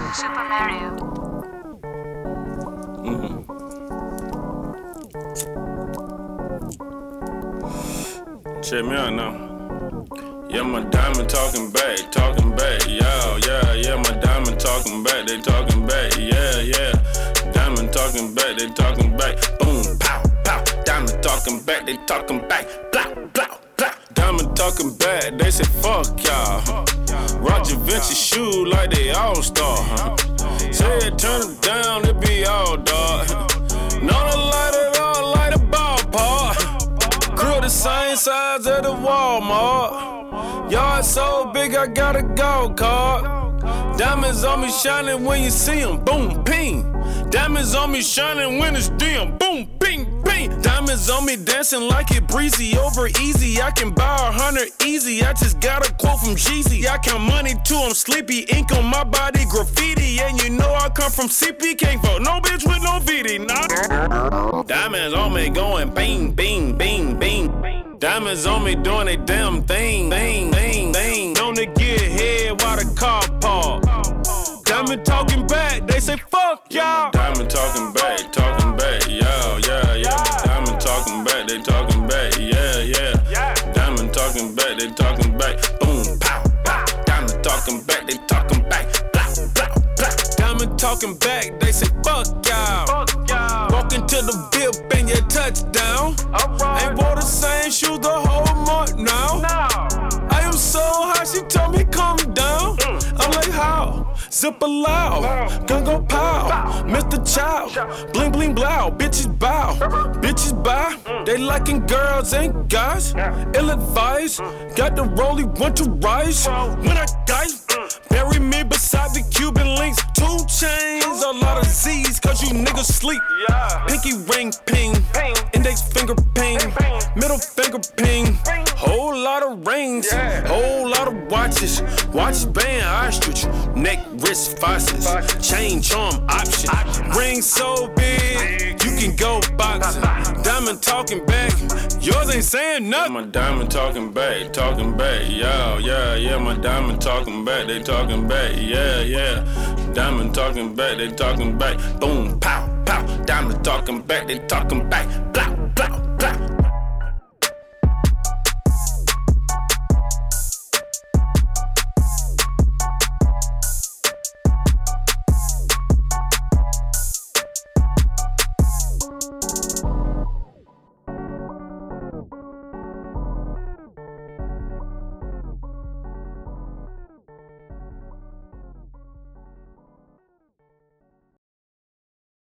Super Mario. Check me out now. Yeah, my diamond talking back, yeah, my diamond talking back, they talking back, yeah. Diamond talking back, they talking back, boom, pow, pow. Diamond talking back, they talking back, blah, blah, blah. Diamond talking back, they say fuck y'all. Roger Vinci shoe like they all-star. Say it, turn it down, it be all dark. Not a light at all, like a ballpark. Grill the same size as the Walmart. Yard so big, I got a gold card. Diamonds on me shining when you see them, boom, ping. Diamonds on me shining when it's dim, boom, ping, ping. Diamonds on me dancing like it breezy over easy. I can buy 100 easy, I just got a quote from Jeezy. I count money too, I'm sleepy, ink on my body, graffiti. And you know I come from CP, can't vote no bitch with no VD, nah. Diamonds on me going bing, bing, bing, bing. Diamonds on me doing they damn thing, thing, thing, thing. Don't they get head while the car park? Diamond talking back, they say fuck y'all. Diamond talking back, yeah. Diamond talking back, they talking back, yeah. Diamond talking back, they talking back, boom, pow, pow. Diamond talking back, they talking back, blah, blah, blah. Diamond talking back, they say fuck y'all. Walk into the VIP and you touchdown. Ain't wore the same shoes the whole month now. I am so high, she told me calm down. I'm like how? Zip loud, gun go pow. Mr. Child, bling bling blow. Bitches bow, bitches buy. They liking girls ain't guys. Ill advice, got the rollie, want to rise. When I die, bury me beside the Cuban links. 2 chains, a lot of Z's, cause you niggas sleep. Pinky ring ping, index finger ping, middle finger ping. Whole lot of rings, whole lot of watches. Watch band ostrich, neck wrist faucets, chain charm option. Ring so big, you can go boxing. Diamond talking back, yours ain't saying nothing. My diamond talking back, yeah. My diamond talking back, they talking back, yeah. Diamond talking back, they talking back, boom, pow, pow. Diamond talking back, they talking back, blah.